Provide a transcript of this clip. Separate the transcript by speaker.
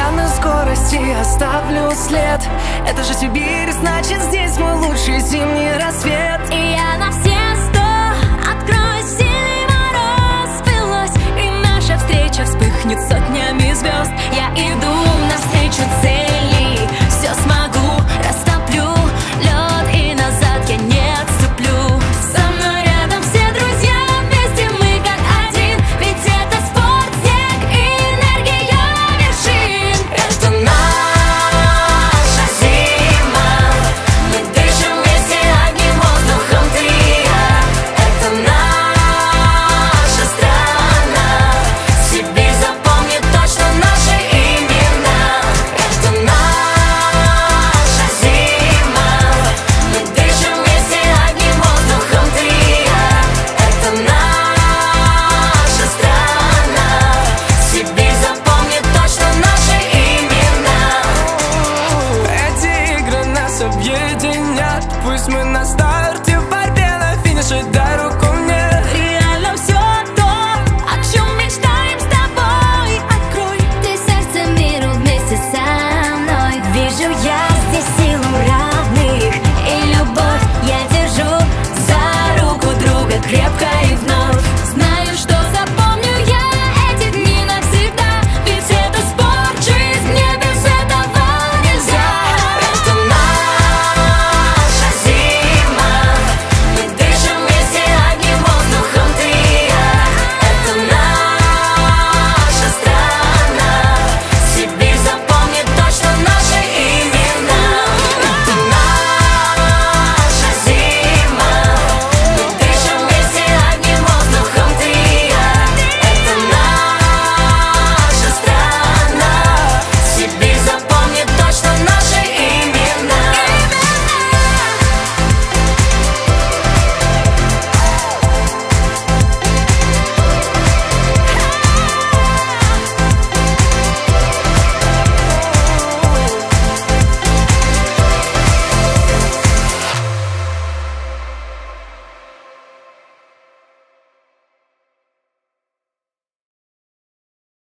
Speaker 1: Я на скорости оставлю след. Это же Сибирь, значит здесь мой лучший зимний рассвет.
Speaker 2: И я на все 100 открою сильный мороз. Пылось, и наша встреча вспыхнет сотнями звезд. Я иду